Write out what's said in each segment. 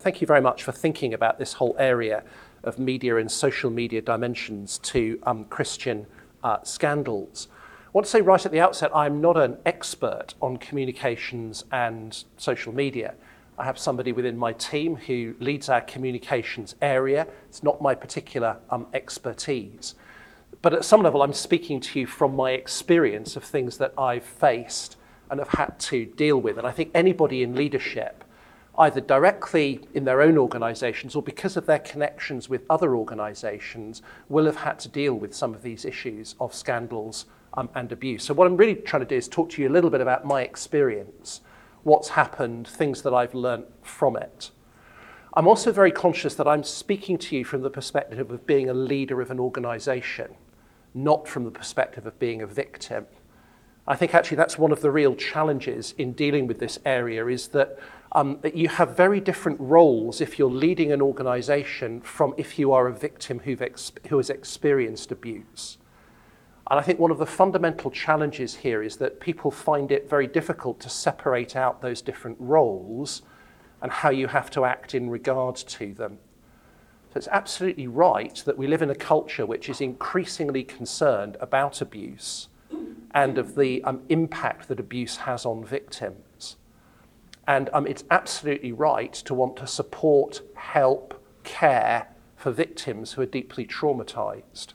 thank you very much for thinking about this whole area of media and social media dimensions to Christian scandals. I want to say right at the outset, I'm not an expert on communications and social media. I have somebody within my team who leads our communications area. It's not my particular expertise. But at some level, I'm speaking to you from my experience of things that I've faced and have had to deal with. And I think anybody in leadership, either directly in their own organisations or because of their connections with other organisations, will have had to deal with some of these issues of scandals and abuse. So what I'm really trying to do is talk to you a little bit about my experience, what's happened, things that I've learned from it. I'm also very conscious that I'm speaking to you from the perspective of being a leader of an organisation, not from the perspective of being a victim. I think actually that's one of the real challenges in dealing with this area is that you have very different roles if you're leading an organisation from if you are a victim who has experienced abuse. And I think one of the fundamental challenges here is that people find it very difficult to separate out those different roles and how you have to act in regard to them. So it's absolutely right that we live in a culture which is increasingly concerned about abuse and of the impact that abuse has on victims. And it's absolutely right to want to support, help, care for victims who are deeply traumatised.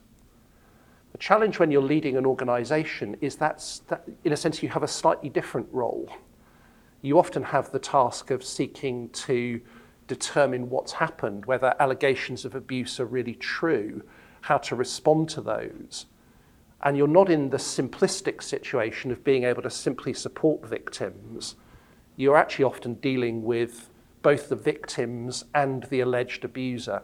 The challenge when you're leading an organisation is that, in a sense, you have a slightly different role. You often have the task of seeking to determine what's happened, whether allegations of abuse are really true, how to respond to those. And you're not in the simplistic situation of being able to simply support victims. You're actually often dealing with both the victims and the alleged abuser.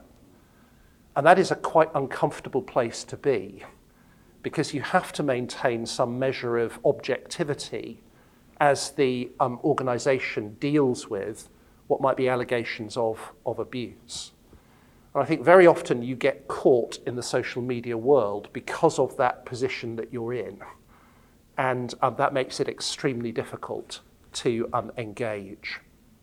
And that is a quite uncomfortable place to be, because you have to maintain some measure of objectivity as the organisation deals with what might be allegations of abuse. And I think very often you get caught in the social media world because of that position that you're in. And that makes it extremely difficult to engage.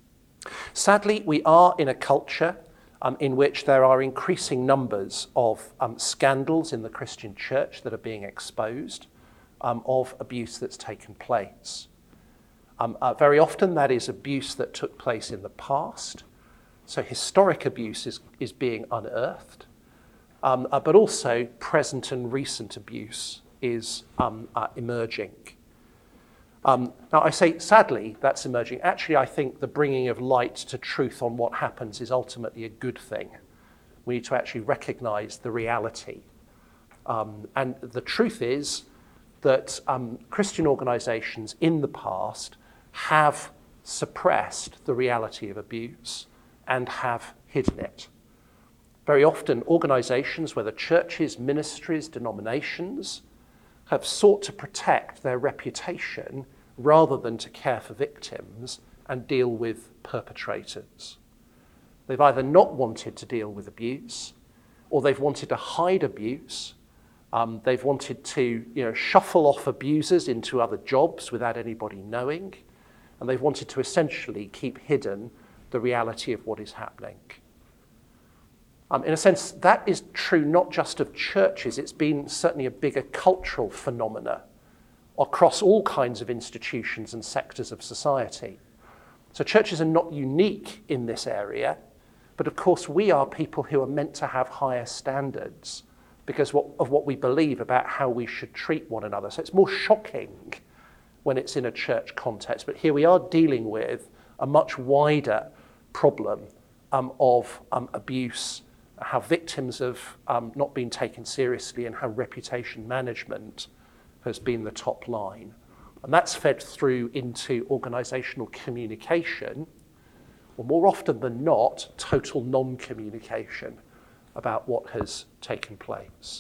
Sadly, we are in a culture in which there are increasing numbers of scandals in the Christian church that are being exposed of abuse that's taken place. Very often that is abuse that took place in the past. So historic abuse is being unearthed, but also present and recent abuse is emerging. Now I say sadly that's emerging. Actually, I think the bringing of light to truth on what happens is ultimately a good thing. We need to actually recognise the reality. And the truth is that Christian organisations in the past have suppressed the reality of abuse and have hidden it. Very often organisations, whether churches, ministries, denominations, have sought to protect their reputation rather than to care for victims and deal with perpetrators. They've either not wanted to deal with abuse, or they've wanted to hide abuse. They've wanted to shuffle off abusers into other jobs without anybody knowing, and they've wanted to essentially keep hidden the reality of what is happening. In a sense, that is true not just of churches, it's been certainly a bigger cultural phenomena across all kinds of institutions and sectors of society. So churches are not unique in this area, but of course we are people who are meant to have higher standards because of what we believe about how we should treat one another. So it's more shocking when it's in a church context, but here we are dealing with a much wider problem of abuse, how victims have not been taken seriously, and how reputation management has been the top line. And that's fed through into organisational communication, or more often than not, total non-communication about what has taken place.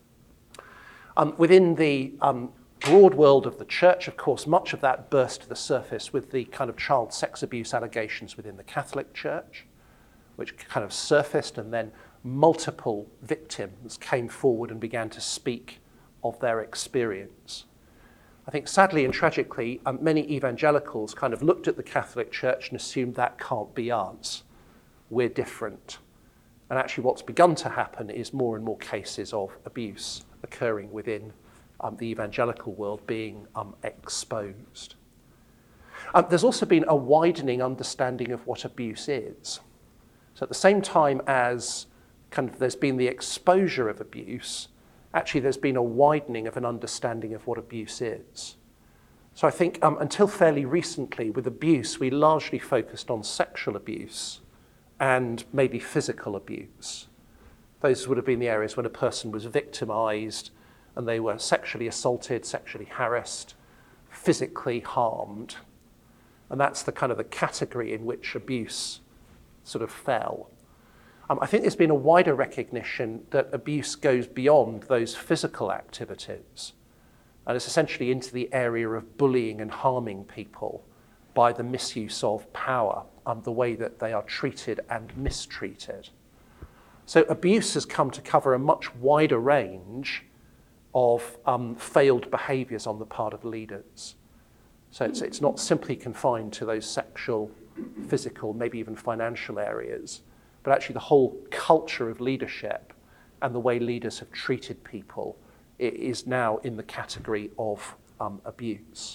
Within the broad world of the church, of course, much of that burst to the surface with the kind of child sex abuse allegations within the Catholic Church, which kind of surfaced, and then multiple victims came forward and began to speak of their experience. I think sadly and tragically, many evangelicals kind of looked at the Catholic Church and assumed that can't be us. we're different. And actually what's begun to happen is more and more cases of abuse occurring within the evangelical world being exposed. There's also been a widening understanding of what abuse is. So at the same time as there's been the exposure of abuse, actually there's been a widening of an understanding of what abuse is. So I think until fairly recently, with abuse, we largely focused on sexual abuse and maybe physical abuse. Those would have been the areas when a person was victimized and they were sexually assaulted, sexually harassed, physically harmed. And that's the category in which abuse sort of fell. I think there's been a wider recognition that abuse goes beyond those physical activities, and it's essentially into the area of bullying and harming people by the misuse of power and the way that they are treated and mistreated. So abuse has come to cover a much wider range of failed behaviours on the part of leaders. So it's not simply confined to those sexual, physical, maybe even financial areas, but actually the whole culture of leadership and the way leaders have treated people is now in the category of abuse.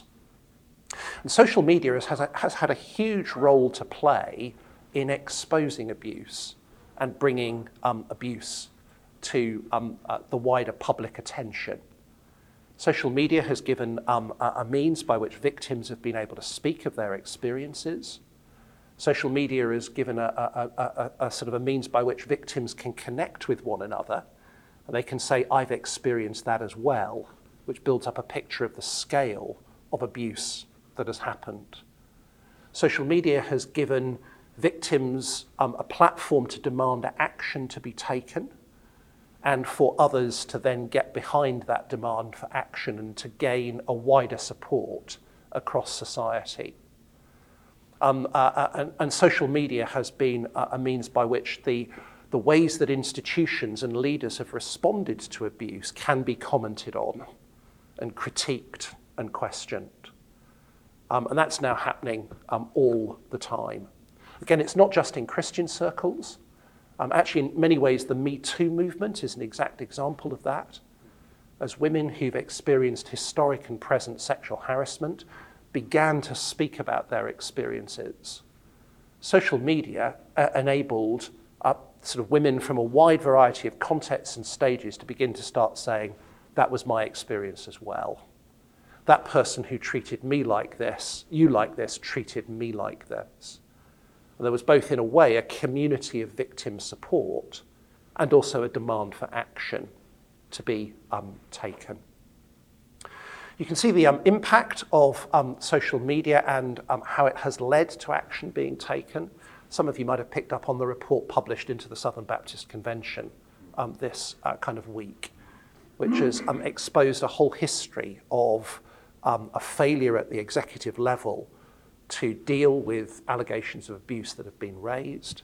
And social media has had a huge role to play in exposing abuse and bringing abuse to the wider public attention. Social media has given a means by which victims have been able to speak of their experiences. Social media has given a sort of a means by which victims can connect with one another, and they can say, I've experienced that as well, which builds up a picture of the scale of abuse that has happened. Social media has given victims a platform to demand action to be taken, and for others to then get behind that demand for action and to gain a wider support across society. And social media has been a means by which the ways that institutions and leaders have responded to abuse can be commented on and critiqued and questioned. And that's now happening all the time. Again, it's not just in Christian circles. Actually, in many ways, the Me Too movement is an exact example of that. As women who've experienced historic and present sexual harassment began to speak about their experiences, social media enabled sort of women from a wide variety of contexts and stages to begin to start saying, that was my experience as well. That person who treated me like this, you like this, treated me like this. And there was both, in a way, a community of victim support and also a demand for action to be taken. You can see the impact of social media and how it has led to action being taken. Some of you might have picked up on the report published into the Southern Baptist Convention this kind of week, which has exposed a whole history of a failure at the executive level to deal with allegations of abuse that have been raised.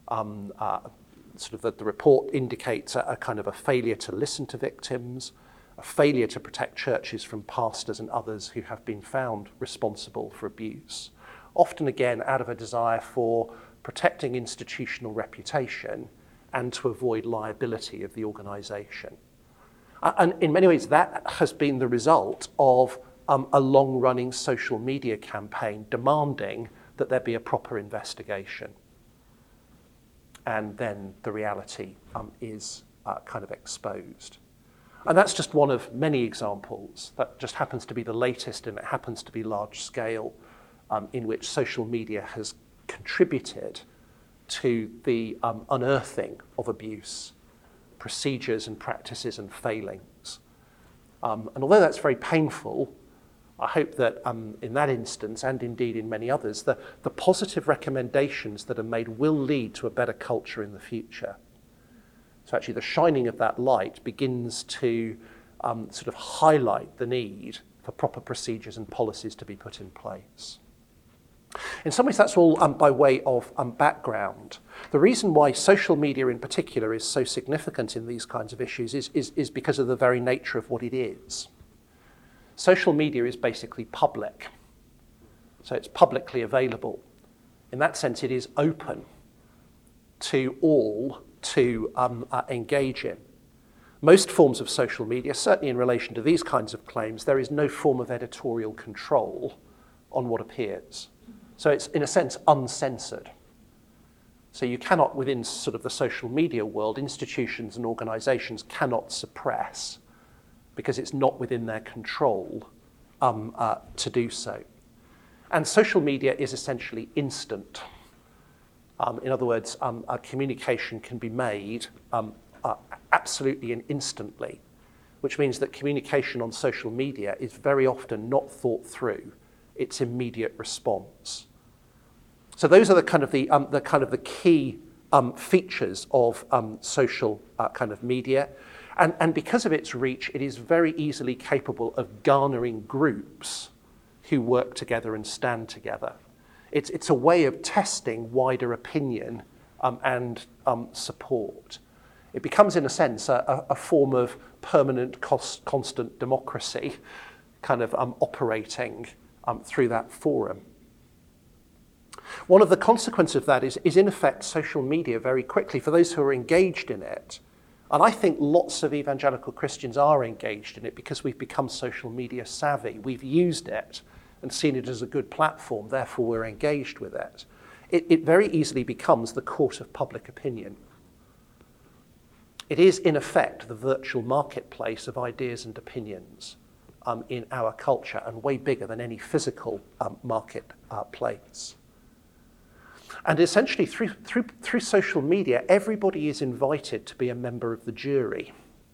The report indicates a kind of a failure to listen to victims, a failure to protect churches from pastors and others who have been found responsible for abuse, often again out of a desire for protecting institutional reputation and to avoid liability of the organisation. And in many ways, that has been the result of a long-running social media campaign demanding that there be a proper investigation. And then the reality is kind of exposed. And that's just one of many examples. That just happens to be the latest, and it happens to be large scale, in which social media has contributed to the unearthing of abuse, procedures and practices and failings. And although that's very painful, I hope that in that instance, and indeed in many others, the positive recommendations that are made will lead to a better culture in the future. So actually the shining of that light begins to sort of highlight the need for proper procedures and policies to be put in place. In some ways, that's all by way of background. The reason why social media in particular is so significant in these kinds of issues is because of the very nature of what it is. Social media is basically public, so it's publicly available. In that sense, it is open. to all to engage in. Most forms of social media, certainly in relation to these kinds of claims, there is no form of editorial control on what appears. So it's, in a sense, uncensored. So you cannot, within sort of the social media world, institutions and organizations cannot suppress because it's not within their control to do so. And social media is essentially instant. In other words, communication can be made absolutely and instantly, which means that communication on social media is very often not thought through. It's immediate response. So those are the kind of the key features of social kind of media, and because of its reach, it is very easily capable of garnering groups who work together and stand together. It's a way of testing wider opinion and support. It becomes, in a sense, a form of permanent, constant democracy, kind of operating through that forum. One of the consequences of that is, in effect, social media very quickly, for those who are engaged in it, and I think lots of evangelical Christians are engaged in it because we've become social media savvy. We've used it and seen it as a good platform, therefore we're engaged with it. It very easily becomes the court of public opinion. It is, in effect, the virtual marketplace of ideas and opinions in our culture, and way bigger than any physical marketplace. And essentially, through social media, everybody is invited to be a member of the jury.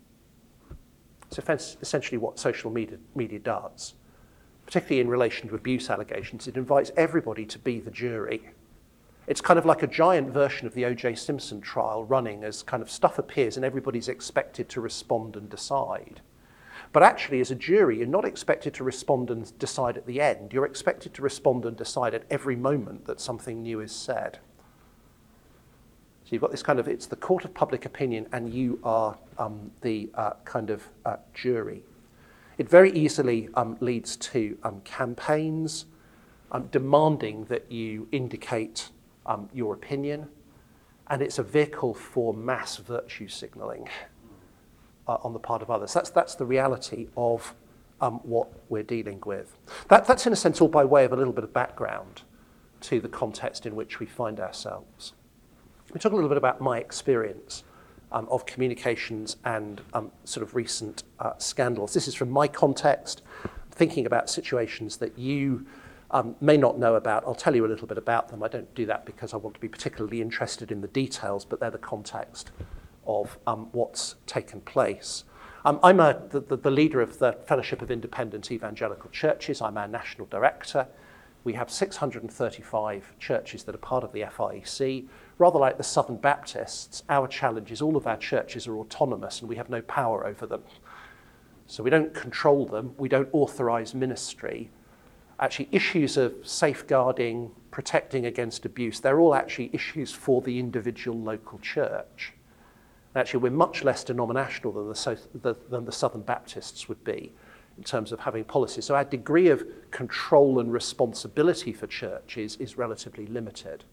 It's essentially what social media does, particularly in relation to abuse allegations. It invites everybody to be the jury. It's kind of like a giant version of the O.J. Simpson trial running as kind of stuff appears and everybody's expected to respond and decide. But actually, as a jury, you're not expected to respond and decide at the end. You're expected to respond and decide at every moment that something new is said. So you've got this kind of, it's the court of public opinion and you are the kind of jury. It very easily leads to campaigns demanding that you indicate your opinion, and it's a vehicle for mass virtue signalling on the part of others. That's the reality of what we're dealing with. That's in a sense all by way of a little bit of background to the context in which we find ourselves. We talk a little bit about my experience of communications and sort of recent scandals. This is from my context, thinking about situations that you may not know about. I'll tell you a little bit about them. I don't do that because I want to be particularly interested in the details, but they're the context of what's taken place. I'm the leader of the Fellowship of Independent Evangelical Churches. I'm our national director. We have 635 churches that are part of the FIEC. Rather like the Southern Baptists, our challenge is all of our churches are autonomous and we have no power over them. So we don't control them, we don't authorize ministry. Actually, issues of safeguarding, protecting against abuse, they're all actually issues for the individual local church. Actually, we're much less denominational than the Southern Baptists would be in terms of having policies. So our degree of control and responsibility for churches is relatively limited.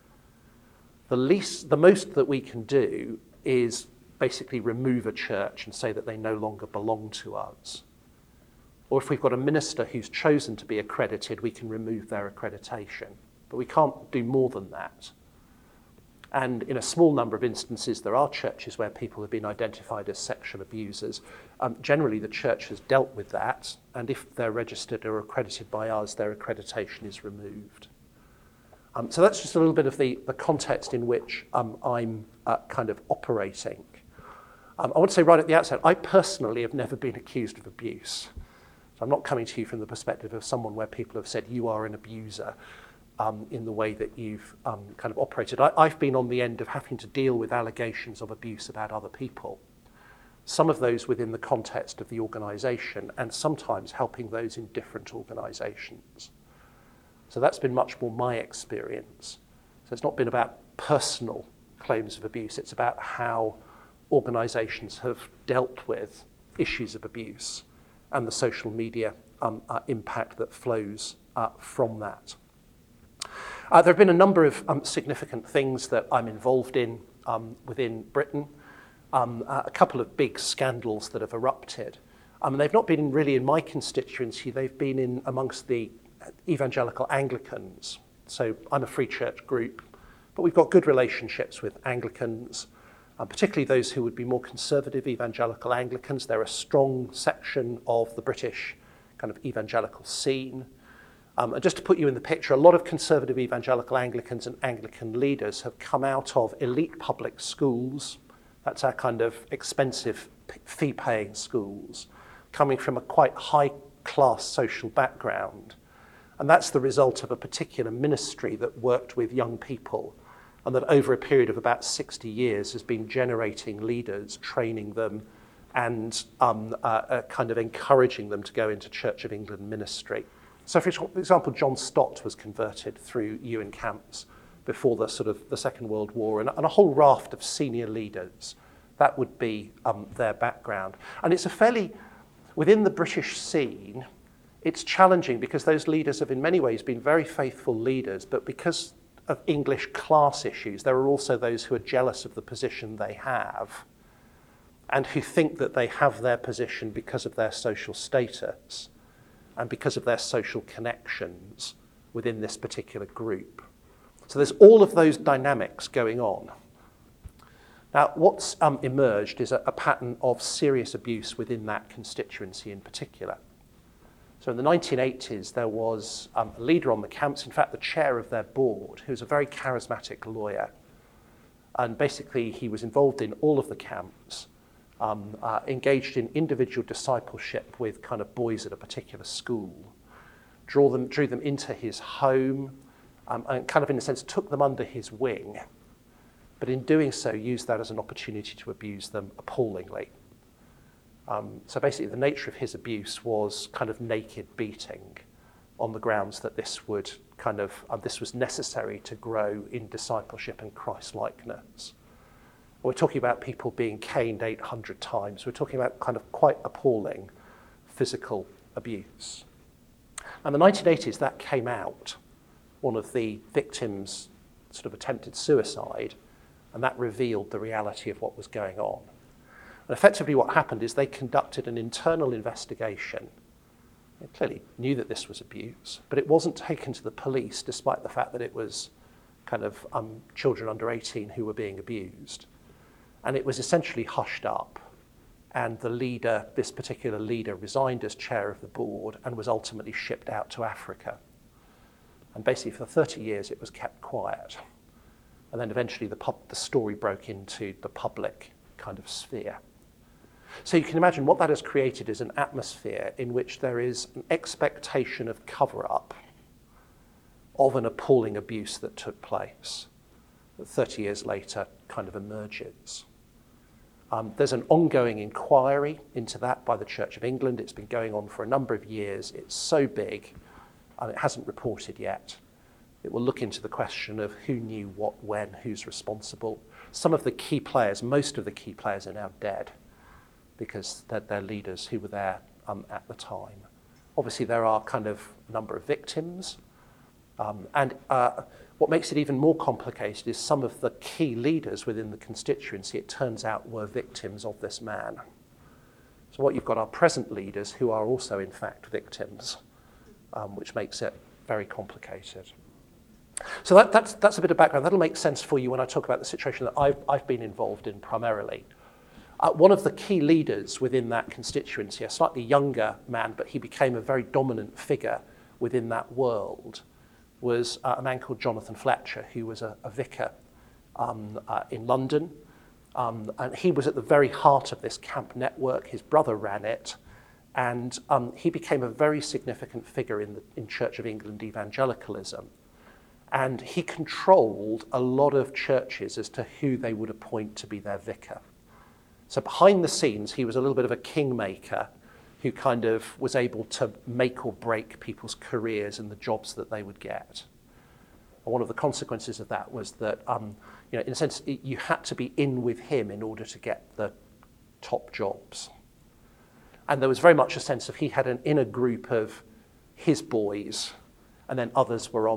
The most that we can do is basically remove a church and say that they no longer belong to us. Or if we've got a minister who's chosen to be accredited, we can remove their accreditation. But we can't do more than that. And in a small number of instances, there are churches where people have been identified as sexual abusers. Generally, the church has dealt with that, and if they're registered or accredited by us, their accreditation is removed. So that's just a little bit of the context in which I'm kind of operating. I want to say right at the outset, I personally have never been accused of abuse. So I'm not coming to you from the perspective of someone where people have said, you are an abuser. In the way that you've kind of operated. I've been on the end of having to deal with allegations of abuse about other people, some of those within the context of the organisation, and sometimes helping those in different organisations. So that's been much more my experience. So it's not been about personal claims of abuse, it's about how organisations have dealt with issues of abuse and the social media impact that flows from that. There have been a number of significant things that I'm involved in within Britain. A couple of big scandals that have erupted. And they've not been really in my constituency, they've been in amongst the evangelical Anglicans. So I'm a free church group, but we've got good relationships with Anglicans, particularly those who would be more conservative evangelical Anglicans. They're a strong section of the British kind of evangelical scene. And just to put you in the picture, a lot of conservative evangelical Anglicans and Anglican leaders have come out of elite public schools. That's our kind of expensive fee-paying schools, coming from a quite high-class social background. And that's the result of a particular ministry that worked with young people and that over a period of about 60 years has been generating leaders, training them, and kind of encouraging them to go into Church of England ministry. So for example, John Stott was converted through Ewan Camps before the Second World War, and a whole raft of senior leaders. That would be their background. And it's within the British scene, it's challenging because those leaders have in many ways been very faithful leaders, but because of English class issues, there are also those who are jealous of the position they have and who think that they have their position because of their social status and because of their social connections within this particular group. So there's all of those dynamics going on. Now, what's emerged is a pattern of serious abuse within that constituency in particular. So in the 1980s, there was a leader on the camps, in fact, the chair of their board, who was a very charismatic lawyer. And basically, he was involved in all of the camps, engaged in individual discipleship with kind of boys at a particular school, drew them into his home, and kind of, in a sense, took them under his wing. But in doing so, used that as an opportunity to abuse them appallingly. So basically, the nature of his abuse was kind of naked beating on the grounds that this was necessary to grow in discipleship and Christ-likeness. We're talking about people being caned 800 times. We're talking about kind of quite appalling physical abuse. And in the 1980s, that came out. One of the victims sort of attempted suicide, and that revealed the reality of what was going on. And effectively what happened is they conducted an internal investigation. They clearly knew that this was abuse, but it wasn't taken to the police despite the fact that it was kind of children under 18 who were being abused. And it was essentially hushed up. And the leader, this particular leader, resigned as chair of the board and was ultimately shipped out to Africa. And basically for 30 years it was kept quiet. And then eventually the story broke into the public kind of sphere. So you can imagine what that has created is an atmosphere in which there is an expectation of cover-up of an appalling abuse that took place that 30 years later kind of emerges. There's an ongoing inquiry into that by the Church of England. It's been going on for a number of years. It's so big, and it hasn't reported yet. It will look into the question of who knew what, when, who's responsible. Some of the key players, most of the key players are now dead because they're leaders who were there at the time. Obviously, there are kind of a number of victims. And what makes it even more complicated is some of the key leaders within the constituency, it turns out, were victims of this man. So what you've got are present leaders who are also, in fact, victims, which makes it very complicated. So that's a bit of background. That'll make sense for you when I talk about the situation that I've been involved in primarily. One of the key leaders within that constituency, a slightly younger man, but he became a very dominant figure within that world, was a man called Jonathan Fletcher, who was a vicar in London. And he was at the very heart of this camp network. His brother ran it. And he became a very significant figure in Church of England evangelicalism. And he controlled a lot of churches as to who they would appoint to be their vicar. So behind the scenes, he was a little bit of a kingmaker who kind of was able to make or break people's careers and the jobs that they would get. And one of the consequences of that was that, in a sense, you had to be in with him in order to get the top jobs. And there was very much a sense of he had an inner group of his boys, and then others were on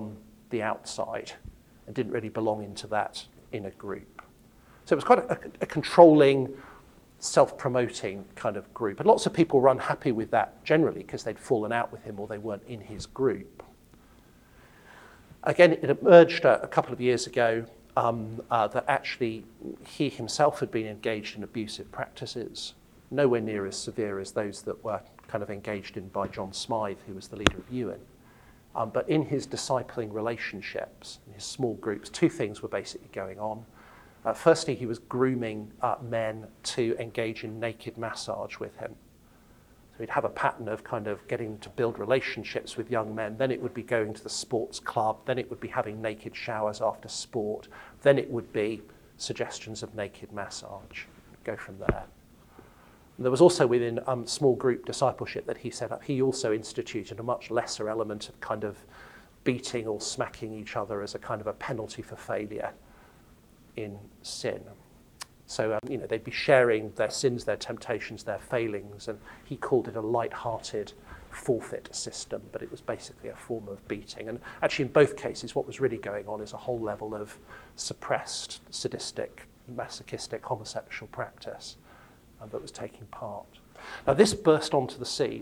the outside and didn't really belong into that inner group. So it was quite a controlling, self-promoting kind of group. And lots of people were unhappy with that generally because they'd fallen out with him or they weren't in his group. Again, it emerged a couple of years ago that actually he himself had been engaged in abusive practices, nowhere near as severe as those that were kind of engaged in by John Smythe, who was the leader of Ewan. But in his discipling relationships, in his small groups, two things were basically going on. Firstly, he was grooming men to engage in naked massage with him. So he'd have a pattern of kind of getting to build relationships with young men. Then it would be going to the sports club. Then it would be having naked showers after sport. Then it would be suggestions of naked massage. Go from there. And there was also within small group discipleship that he set up, he also instituted a much lesser element of kind of beating or smacking each other as a kind of a penalty for failure in sin. So, they'd be sharing their sins, their temptations, their failings, and he called it a light-hearted forfeit system, but it was basically a form of beating. And actually, in both cases, what was really going on is a whole level of suppressed, sadistic, masochistic, homosexual practice that was taking part. Now, this burst onto the scene,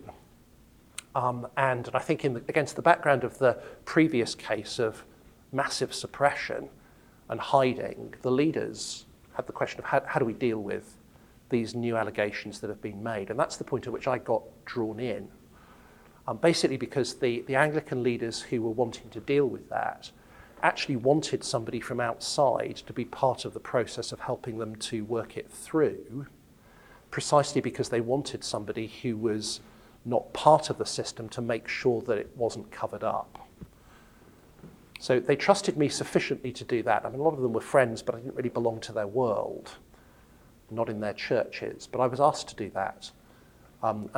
and I think against the background of the previous case of massive suppression and hiding, the leaders had the question of how do we deal with these new allegations that have been made? And that's the point at which I got drawn in. Basically because the Anglican leaders who were wanting to deal with that actually wanted somebody from outside to be part of the process of helping them to work it through, precisely because they wanted somebody who was not part of the system to make sure that it wasn't covered up. So they trusted me sufficiently to do that. I mean, a lot of them were friends, but I didn't really belong to their world, not in their churches. But I was asked to do that. And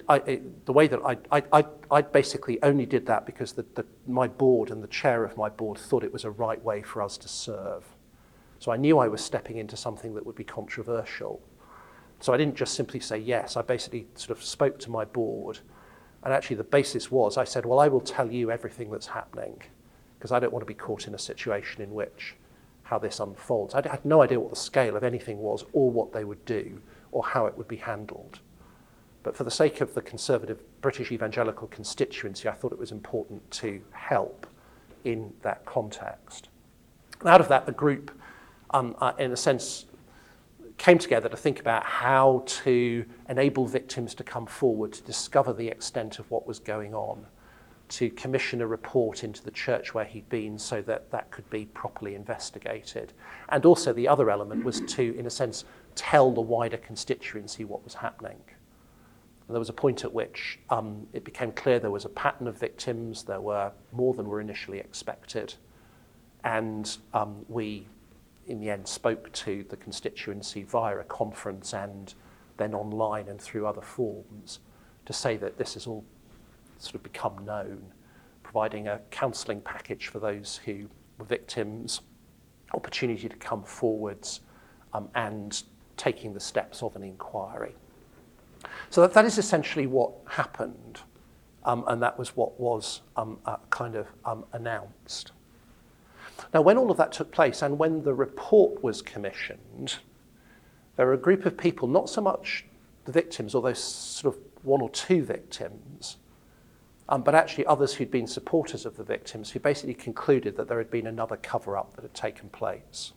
I basically only did that because my board and the chair of my board thought it was a right way for us to serve. So I knew I was stepping into something that would be controversial. So I didn't just simply say yes. I basically sort of spoke to my board. And actually the basis was, I said, well, I will tell you everything that's happening, because I don't want to be caught in a situation in which how this unfolds. I had no idea what the scale of anything was or what they would do or how it would be handled. But for the sake of the conservative British evangelical constituency, I thought it was important to help in that context. And out of that, the group, in a sense, came together to think about how to enable victims to come forward to discover the extent of what was going on, to commission a report into the church where he'd been so that that could be properly investigated. And also the other element was to, in a sense, tell the wider constituency what was happening. And there was a point at which it became clear there was a pattern of victims, there were more than were initially expected. And we, in the end, spoke to the constituency via a conference and then online and through other forms to say that this has all sort of become known, providing a counselling package for those who were victims, opportunity to come forwards, and taking the steps of an inquiry. So that is essentially what happened, and that was what was announced. Now, when all of that took place and when the report was commissioned, there were a group of people, not so much the victims, although sort of one or two victims, but actually others who'd been supporters of the victims, who basically concluded that there had been another cover-up that had taken place.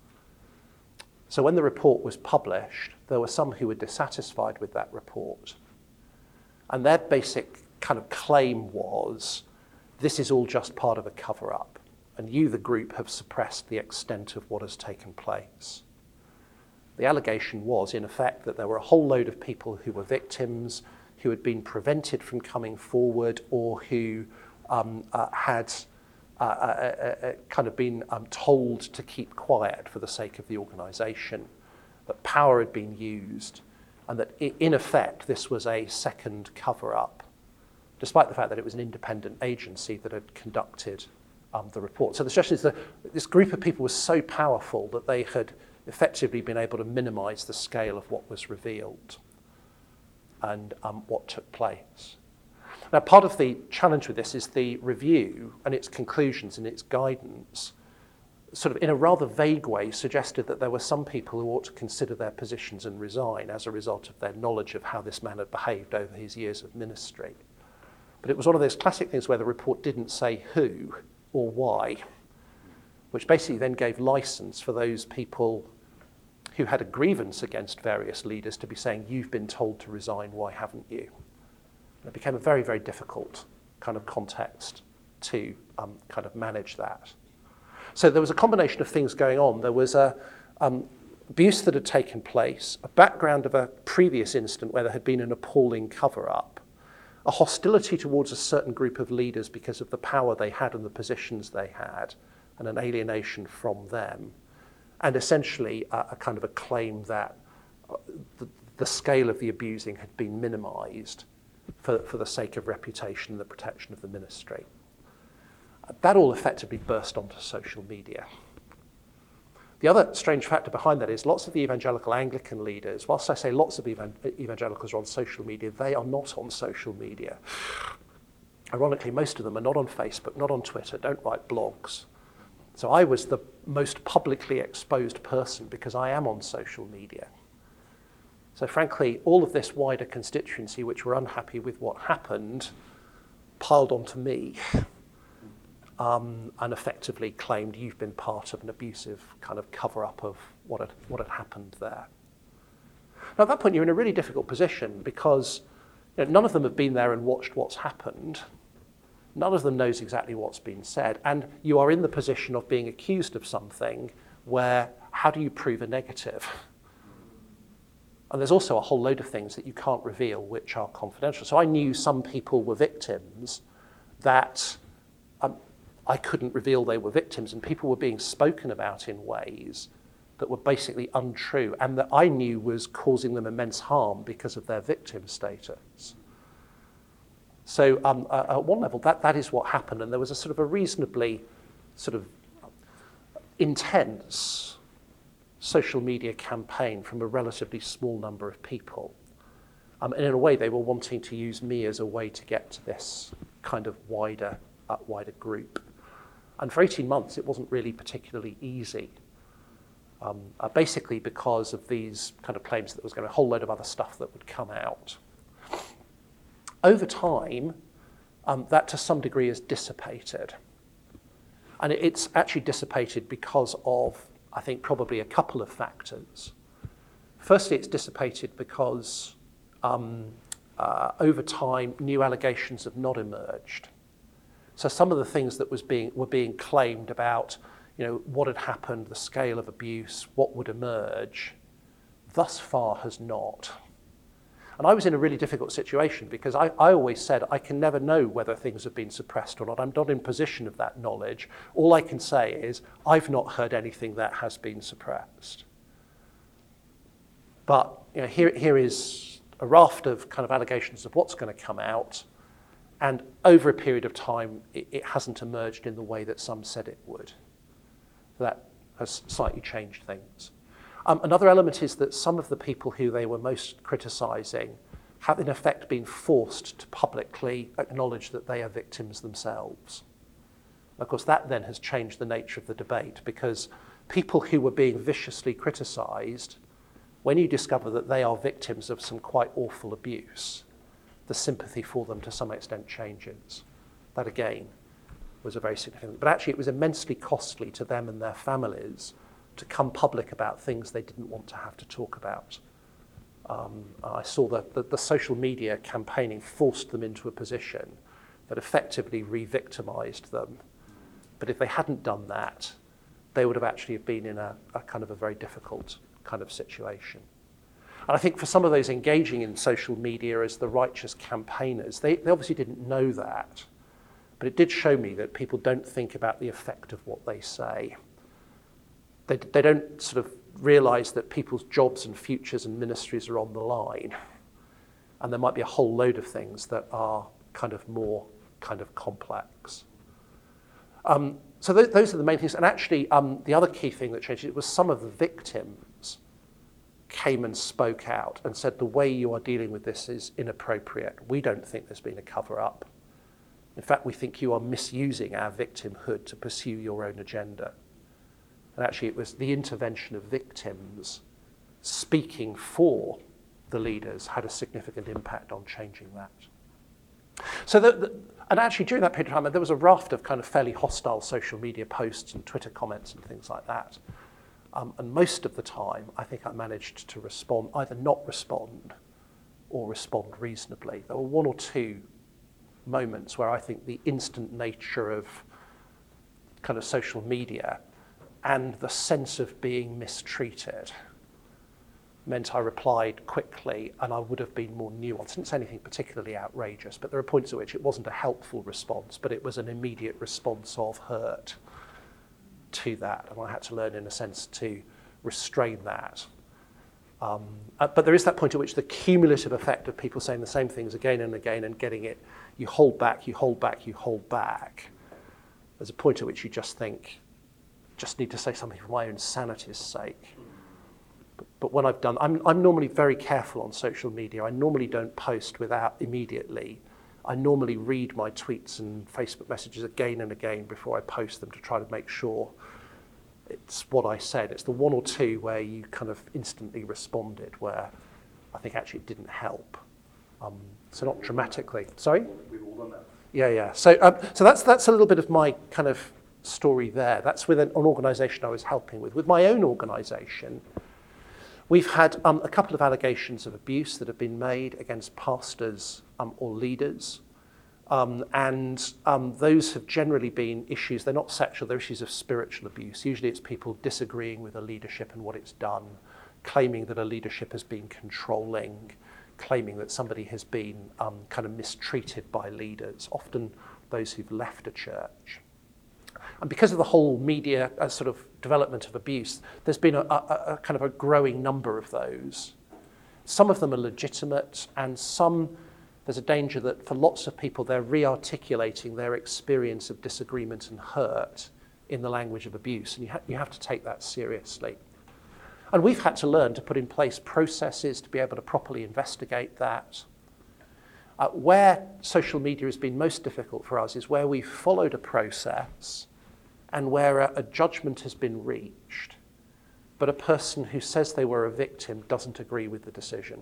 So when the report was published, there were some who were dissatisfied with that report. And their basic kind of claim was, this is all just part of a cover-up, and you, the group, have suppressed the extent of what has taken place. The allegation was, in effect, that there were a whole load of people who were victims, who had been prevented from coming forward, or who had kind of been told to keep quiet for the sake of the organisation, that power had been used, and that in effect this was a second cover-up, despite the fact that it was an independent agency that had conducted the report. So the suggestion is that this group of people was so powerful that they had effectively been able to minimise the scale of what was revealed and what took place. Now, part of the challenge with this is the review and its conclusions and its guidance sort of in a rather vague way suggested that there were some people who ought to consider their positions and resign as a result of their knowledge of how this man had behaved over his years of ministry. But it was one of those classic things where the report didn't say who or why, which basically then gave license for those people who had a grievance against various leaders to be saying, you've been told to resign, why haven't you? And it became a very, very difficult kind of context to kind of manage that. So there was a combination of things going on. There was abuse that had taken place, a background of a previous incident where there had been an appalling cover-up, a hostility towards a certain group of leaders because of the power they had and the positions they had, and an alienation from them, and essentially a kind of a claim that the scale of the abusing had been minimised for the sake of reputation and the protection of the ministry. That all effectively burst onto social media. The other strange factor behind that is lots of the evangelical Anglican leaders, whilst I say lots of evangelicals are on social media, they are not on social media. Ironically, most of them are not on Facebook, not on Twitter, don't write blogs. So I was the most publicly exposed person because I am on social media. So frankly, all of this wider constituency, which were unhappy with what happened, piled onto me. And effectively claimed you've been part of an abusive kind of cover-up of what had happened there. Now at that point you're in a really difficult position because none of them have been there and watched what's happened. None of them knows exactly what's been said, and you are in the position of being accused of something where how do you prove a negative? And there's also a whole load of things that you can't reveal which are confidential. So I knew some people were victims that I couldn't reveal they were victims, and people were being spoken about in ways that were basically untrue and that I knew was causing them immense harm because of their victim status. So at one level, that is what happened, and there was a sort of a reasonably sort of intense social media campaign from a relatively small number of people. And in a way, they were wanting to use me as a way to get to this kind of wider group. And for 18 months, it wasn't really particularly easy, basically because of these kind of claims that there was going to be a whole load of other stuff that would come out. Over time, that to some degree is dissipated. And it's actually dissipated because of, I think, probably a couple of factors. Firstly, it's dissipated because over time, new allegations have not emerged. So some of the things that were being claimed about, what had happened, the scale of abuse, what would emerge, thus far has not. And I was in a really difficult situation because I always said I can never know whether things have been suppressed or not. I'm not in possession of that knowledge. All I can say is I've not heard anything that has been suppressed. But here is a raft of kind of allegations of what's going to come out. And over a period of time, it hasn't emerged in the way that some said it would. So that has slightly changed things. Another element is that some of the people who they were most criticising have in effect been forced to publicly acknowledge that they are victims themselves. Of course, that then has changed the nature of the debate because people who were being viciously criticised, when you discover that they are victims of some quite awful abuse, the sympathy for them to some extent changes. That again was a very significant, but actually it was immensely costly to them and their families to come public about things they didn't want to have to talk about. I saw that the social media campaigning forced them into a position that effectively re-victimized them. But if they hadn't done that, they would have actually been in a kind of a very difficult kind of situation. And I think for some of those engaging in social media as the righteous campaigners, they obviously didn't know that. But it did show me that people don't think about the effect of what they say. They don't sort of realise that people's jobs and futures and ministries are on the line. And there might be a whole load of things that are kind of more kind of complex. So those are the main things. And actually, the other key thing that changed it was some of the victims came and spoke out and said, the way you are dealing with this is inappropriate. We don't think there's been a cover-up. In fact, we think you are misusing our victimhood to pursue your own agenda. And actually, it was the intervention of victims speaking for the leaders had a significant impact on changing that. So, and actually during that period of time, there was a raft of kind of fairly hostile social media posts and Twitter comments and things like that. And most of the time, I think I managed to respond, either not respond or respond reasonably. There were one or two moments where I think the instant nature of kind of social media and the sense of being mistreated meant I replied quickly, and I would have been more nuanced. I didn't say anything particularly outrageous, but there are points at which it wasn't a helpful response, but it was an immediate response of hurt to that, and I had to learn, in a sense, to restrain that. But there is that point at which the cumulative effect of people saying the same things again and again and getting it, you hold back, you hold back, you hold back. There's a point at which you just think, just need to say something for my own sanity's sake. But when I've done, I'm normally very careful on social media. I normally don't post without immediately. I normally read my tweets and Facebook messages again and again before I post them to try to make sure it's what I said. It's the one or two where you kind of instantly responded where I think actually it didn't help. So not dramatically. Sorry? We've all done that. Yeah. So that's a little bit of my kind of story there. That's with an organisation I was helping with. With my own organisation, we've had a couple of allegations of abuse that have been made against pastors or leaders. And those have generally been issues, they're not sexual, they're issues of spiritual abuse. Usually it's people disagreeing with a leadership and what it's done, claiming that a leadership has been controlling, claiming that somebody has been kind of mistreated by leaders, often those who've left a church. And because of the whole media sort of development of abuse, there's been a kind of a growing number of those. Some of them are legitimate, and some, there's a danger that for lots of people, they're re-articulating their experience of disagreement and hurt in the language of abuse, and you have to take that seriously. And we've had to learn to put in place processes to be able to properly investigate that. Where social media has been most difficult for us is where we've followed a process and where a judgment has been reached, but a person who says they were a victim doesn't agree with the decision.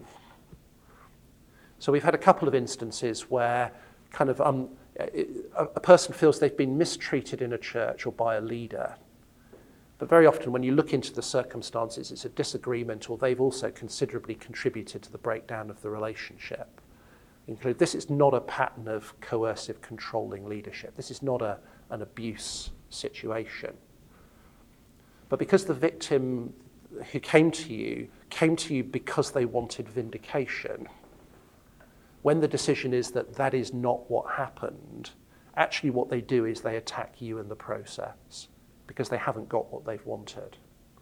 So we've had a couple of instances where kind of a person feels they've been mistreated in a church or by a leader, but very often when you look into the circumstances, it's a disagreement, or they've also considerably contributed to the breakdown of the relationship. This is not a pattern of coercive, controlling leadership. This is not an abuse situation. But because the victim who came to you because they wanted vindication, when the decision is that that is not what happened, actually what they do is they attack you in the process because they haven't got what they've wanted.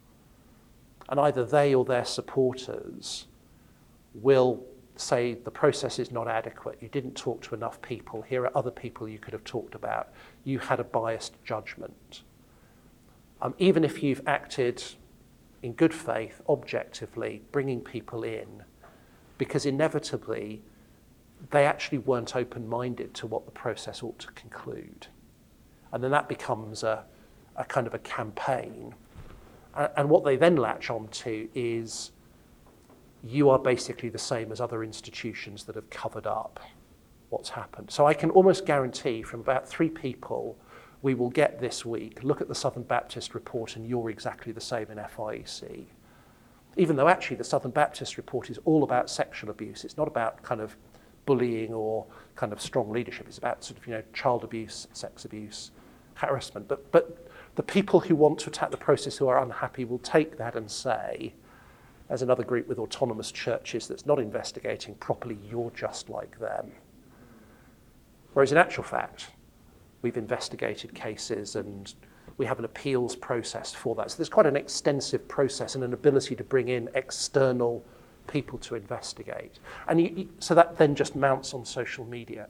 And either they or their supporters will say the process is not adequate, you didn't talk to enough people, here are other people you could have talked about, you had a biased judgment. Even if you've acted in good faith, objectively, bringing people in, because inevitably they actually weren't open-minded to what the process ought to conclude. And then that becomes a kind of a campaign. And what they then latch onto is you are basically the same as other institutions that have covered up what's happened. So I can almost guarantee from about 3 people we will get this week, look at the Southern Baptist report and you're exactly the same in FIEC. Even though actually the Southern Baptist report is all about sexual abuse. It's not about kind of bullying or kind of strong leadership. It's about sort of, child abuse, sex abuse, harassment. But the people who want to attack the process who are unhappy will take that and say, as another group with autonomous churches that's not investigating properly, you're just like them. Whereas in actual fact, we've investigated cases and we have an appeals process for that. So there's quite an extensive process and an ability to bring in external people to investigate. And so that then just mounts on social media.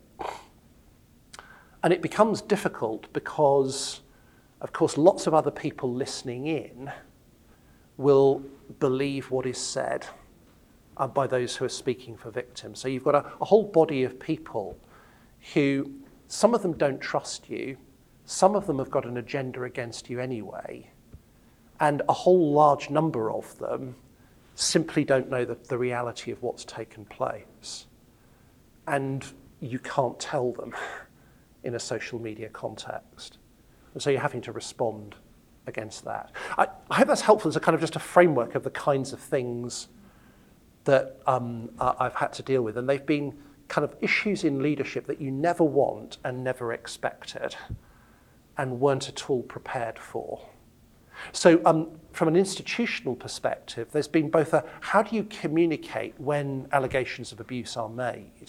And it becomes difficult because, of course, lots of other people listening in will believe what is said by those who are speaking for victims. So you've got a whole body of people who, some of them don't trust you, some of them have got an agenda against you anyway, and a whole large number of them simply don't know the reality of what's taken place. And you can't tell them in a social media context. And so you're having to respond against that. I hope that's helpful as a kind of just a framework of the kinds of things that I've had to deal with. And they've been kind of issues in leadership that you never want and never expected and weren't at all prepared for. So from an institutional perspective, there's been both how do you communicate when allegations of abuse are made?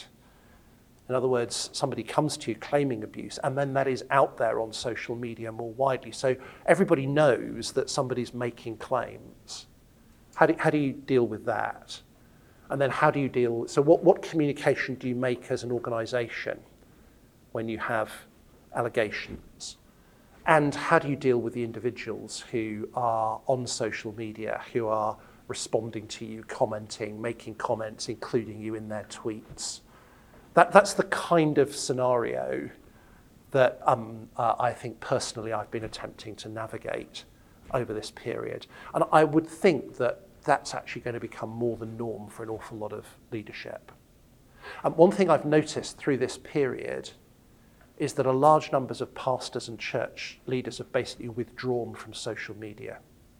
In other words, somebody comes to you claiming abuse, and then that is out there on social media more widely. So everybody knows that somebody's making claims. How do you deal with that? And then how do you deal, so what communication do you make as an organisation when you have allegations? And how do you deal with the individuals who are on social media, who are responding to you, commenting, making comments, including you in their tweets? That's the kind of scenario that I think personally I've been attempting to navigate over this period. And I would think that that's actually going to become more the norm for an awful lot of leadership. One thing I've noticed through this period is that a large numbers of pastors and church leaders have basically withdrawn from social media.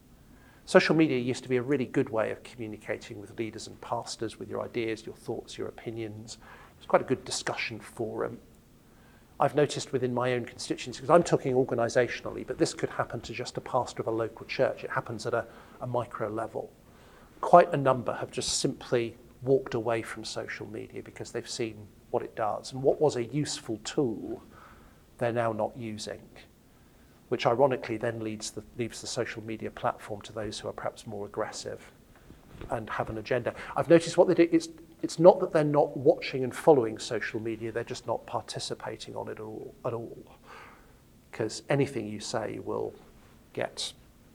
Social media used to be a really good way of communicating with leaders and pastors, with your ideas, your thoughts, your opinions. It's quite a good discussion forum. I've noticed within my own constituency, because I'm talking organisationally, but this could happen to just a pastor of a local church. It happens at a micro level. Quite a number have just simply walked away from social media because they've seen what it does. And what was a useful tool, they're now not using, which ironically then leaves the social media platform to those who are perhaps more aggressive and have an agenda. I've noticed what they do, it's not that they're not watching and following social media, they're just not participating on it at all. Because anything you say will get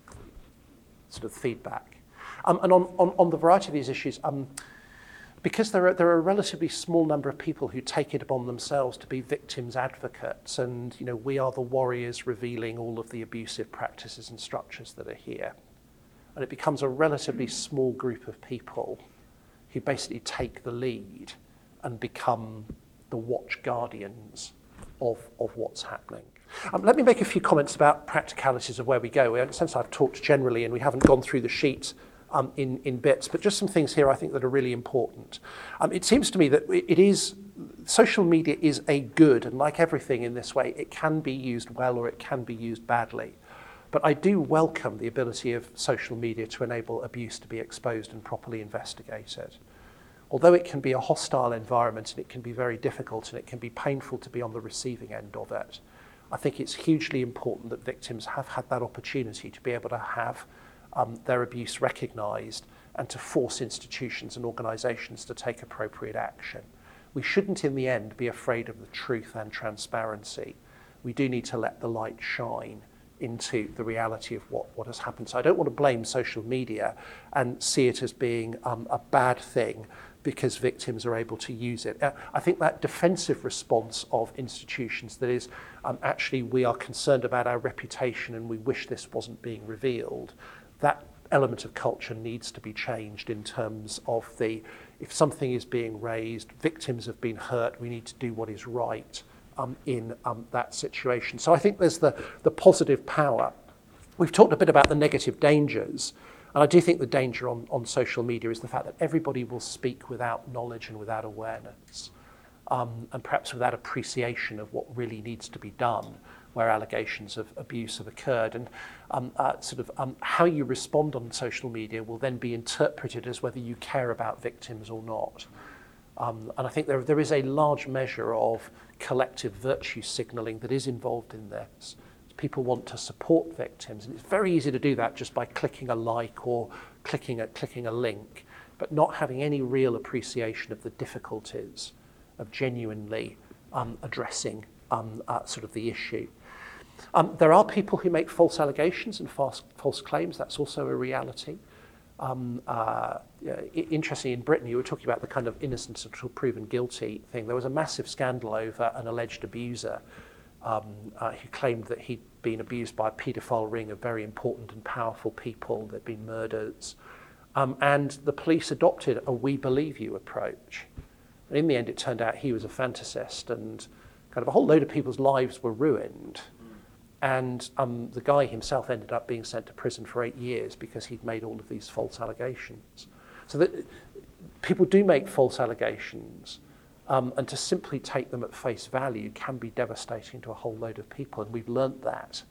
sort of feedback. And on the variety of these issues, because there are a relatively small number of people who take it upon themselves to be victims advocates, and we are the warriors revealing all of the abusive practices and structures that are here. And it becomes a relatively small group of people who basically take the lead and become the watch guardians of what's happening. Let me make a few comments about practicalities of where we go. In a sense, I've talked generally and we haven't gone through the sheet in bits, but just some things here I think that are really important. It seems to me that social media is a good, and like everything in this way, it can be used well or it can be used badly. But I do welcome the ability of social media to enable abuse to be exposed and properly investigated. Although it can be a hostile environment and it can be very difficult and it can be painful to be on the receiving end of it, I think it's hugely important that victims have had that opportunity to be able to have their abuse recognised and to force institutions and organisations to take appropriate action. We shouldn't in the end be afraid of the truth and transparency. We do need to let the light shine into the reality of what has happened. So I don't want to blame social media and see it as being a bad thing because victims are able to use it. I think that defensive response of institutions that is actually we are concerned about our reputation and we wish this wasn't being revealed, that element of culture needs to be changed in terms of if something is being raised, victims have been hurt, we need to do what is right in that situation. So I think there's the positive power. We've talked a bit about the negative dangers, and I do think the danger on social media is the fact that everybody will speak without knowledge and without awareness, and perhaps without appreciation of what really needs to be done where allegations of abuse have occurred. And how you respond on social media will then be interpreted as whether you care about victims or not. And I think there is a large measure of collective virtue signalling that is involved in this. People want to support victims, and it's very easy to do that just by clicking a like or clicking a link, but not having any real appreciation of the difficulties of genuinely addressing the issue. There are people who make false allegations and false claims. That's also a reality. Interestingly, in Britain, you were talking about the kind of innocent until proven guilty thing. There was a massive scandal over an alleged abuser who claimed that he'd been abused by a paedophile ring of very important and powerful people. There'd been murders. And the police adopted a "we believe you" approach. And in the end, it turned out he was a fantasist, and kind of a whole load of people's lives were ruined. And the guy himself ended up being sent to prison for 8 years because he'd made all of these false allegations. So that people do make false allegations, and to simply take them at face value can be devastating to a whole load of people. And we've learnt that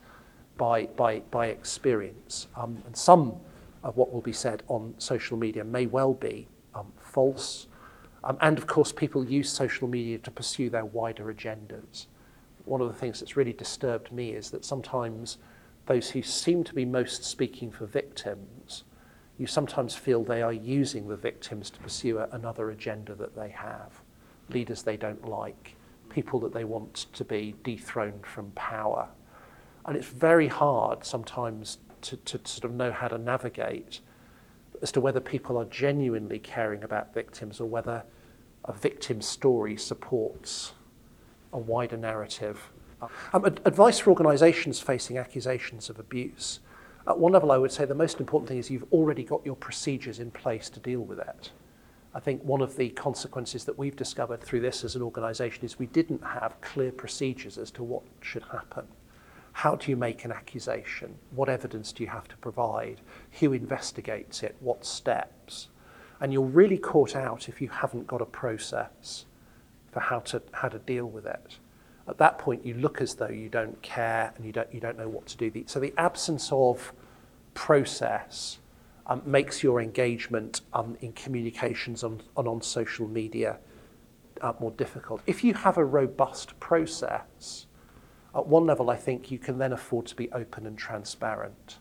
by experience. And some of what will be said on social media may well be false. And of course, people use social media to pursue their wider agendas. One of the things that's really disturbed me is that sometimes those who seem to be most speaking for victims, you sometimes feel they are using the victims to pursue another agenda that they have. Leaders they don't like, people that they want to be dethroned from power. And it's very hard sometimes to sort of know how to navigate as to whether people are genuinely caring about victims or whether a victim story supports a wider narrative. Advice for organisations facing accusations of abuse. At one level, I would say the most important thing is you've already got your procedures in place to deal with it. I think one of the consequences that we've discovered through this as an organisation is we didn't have clear procedures as to what should happen. How do you make an accusation? What evidence do you have to provide? Who investigates it? What steps? And you're really caught out if you haven't got a process for how to deal with it. At that point, you look as though you don't care and you don't know what to do. So the absence of process makes your engagement in communications on social media more difficult. If you have a robust process, at one level, I think you can then afford to be open and transparent.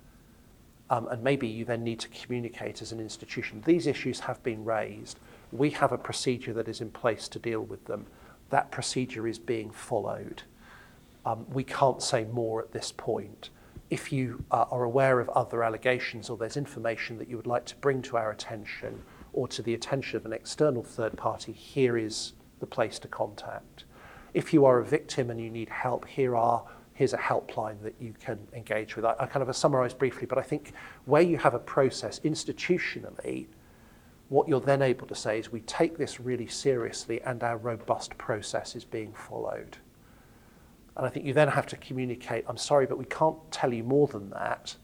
And maybe you then need to communicate as an institution. These issues have been raised. We have a procedure that is in place to deal with them. That procedure is being followed. We can't say more at this point. If you are aware of other allegations or there's information that you would like to bring to our attention or to the attention of an external third party, here is the place to contact. If you are a victim and you need help, here's a helpline that you can engage with. I kind of summarise briefly, but I think where you have a process institutionally, what you're then able to say is we take this really seriously and our robust process is being followed. And I think you then have to communicate, I'm sorry, but we can't tell you more than that,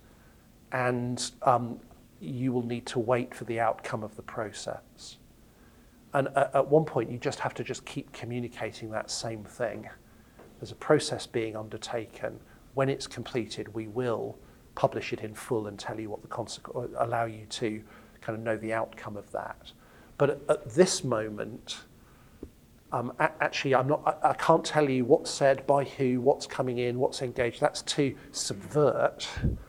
and you will need to wait for the outcome of the process. And at one point, you just have to just keep communicating that same thing. There's a process being undertaken. When it's completed, we will publish it in full and tell you what the consequence, allow you to kind of know the outcome of that. But at this moment, actually, I can't tell you what's said, by who, what's coming in, what's engaged. That's to subvert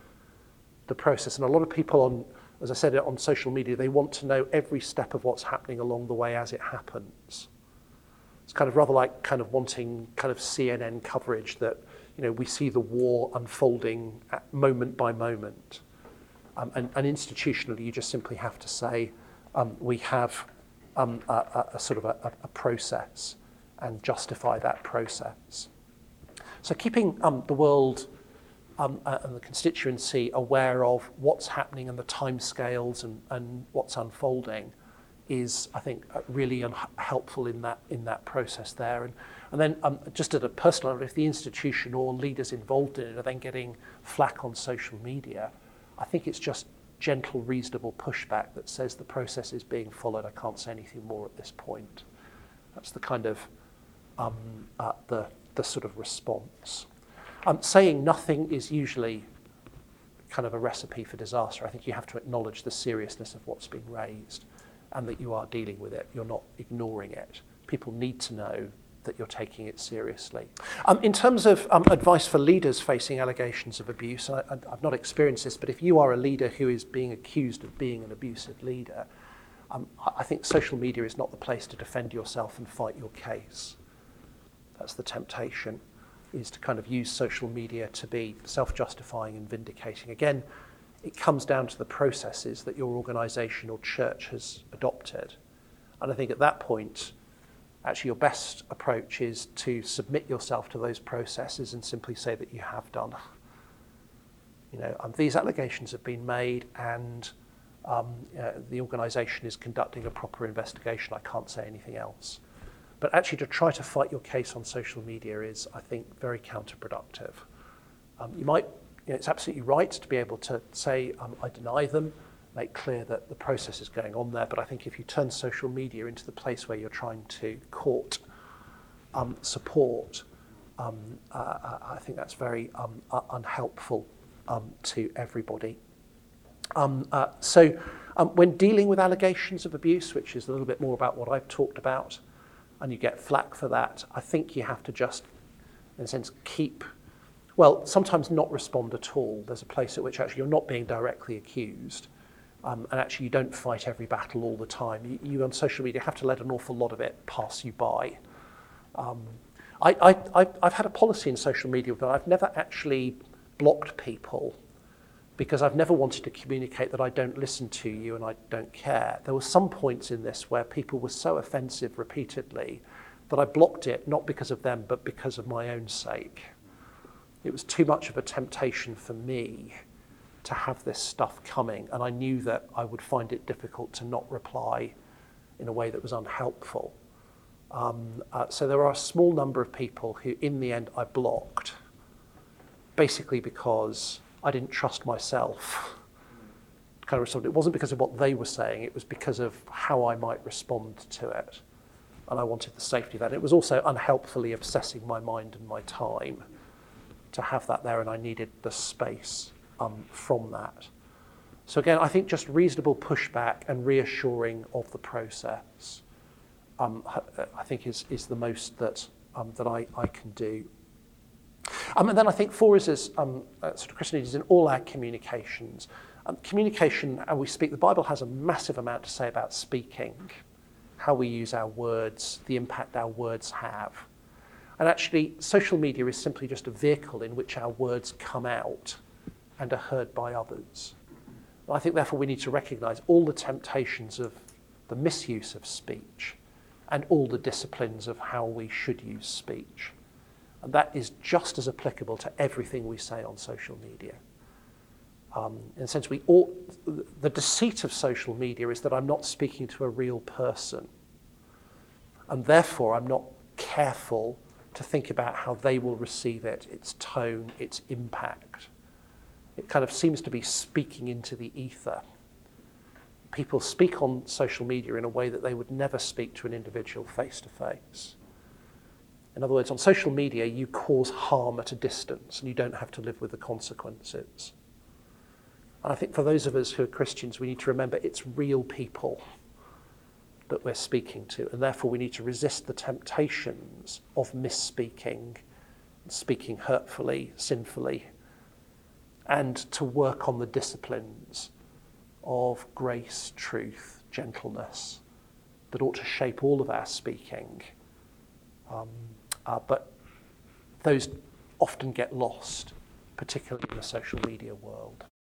the process. And a lot of people as I said, on social media, they want to know every step of what's happening along the way as it happens. It's kind of rather like kind of wanting kind of CNN coverage that, we see the war unfolding moment by moment. And institutionally, you just simply have to say, we have a sort of a process and justify that process. So keeping the world and the constituency aware of what's happening and the timescales and what's unfolding is, I think, really helpful in that process there. And then just at a personal level, if the institution or leaders involved in it are then getting flack on social media, I think it's just gentle, reasonable pushback that says the process is being followed. I can't say anything more at this point. That's the kind of the sort of response. Saying nothing is usually kind of a recipe for disaster. I think you have to acknowledge the seriousness of what's being raised and that you are dealing with it. You're not ignoring it. People need to know that you're taking it seriously. In terms of advice for leaders facing allegations of abuse, and I've not experienced this, but if you are a leader who is being accused of being an abusive leader, I think social media is not the place to defend yourself and fight your case. That's the temptation. is to kind of use social media to be self-justifying and vindicating. Again, it comes down to the processes that your organisation or church has adopted. And I think at that point, actually your best approach is to submit yourself to those processes and simply say that you have done. These allegations have been made and the organisation is conducting a proper investigation. I can't say anything else. But actually to try to fight your case on social media is, I think, very counterproductive. It's absolutely right to be able to say, I deny them, make clear that the process is going on there. But I think if you turn social media into the place where you're trying to court support, I think that's very unhelpful to everybody. So when dealing with allegations of abuse, which is a little bit more about what I've talked about, and you get flack for that, I think you have to just, in a sense, sometimes not respond at all. There's a place at which actually you're not being directly accused, and actually you don't fight every battle all the time. You on social media have to let an awful lot of it pass you by. I've had a policy in social media that I've never actually blocked people because I've never wanted to communicate that I don't listen to you and I don't care. There were some points in this where people were so offensive repeatedly that I blocked it, not because of them, but because of my own sake. It was too much of a temptation for me to have this stuff coming, and I knew that I would find it difficult to not reply in a way that was unhelpful. So there are a small number of people who, in the end, I blocked, basically because I didn't trust myself. It wasn't because of what they were saying, it was because of how I might respond to it. And I wanted the safety of that. It was also unhelpfully obsessing my mind and my time to have that there, and I needed the space from that. So again, I think just reasonable pushback and reassuring of the process, I think is the most that I can do. And then I think for us as sort of Christian leaders in all our communications, communication, and we speak, the Bible has a massive amount to say about speaking, how we use our words, the impact our words have. And actually, social media is simply just a vehicle in which our words come out and are heard by others. And I think, therefore, we need to recognise all the temptations of the misuse of speech and all the disciplines of how we should use speech. And that is just as applicable to everything we say on social media. In a sense, the deceit of social media is that I'm not speaking to a real person. And therefore, I'm not careful to think about how they will receive it, its tone, its impact. It kind of seems to be speaking into the ether. People speak on social media in a way that they would never speak to an individual face to face. In other words, on social media, you cause harm at a distance and you don't have to live with the consequences. And I think for those of us who are Christians, we need to remember it's real people that we're speaking to, and therefore we need to resist the temptations of misspeaking, speaking hurtfully, sinfully, and to work on the disciplines of grace, truth, gentleness that ought to shape all of our speaking. But those often get lost, particularly in the social media world.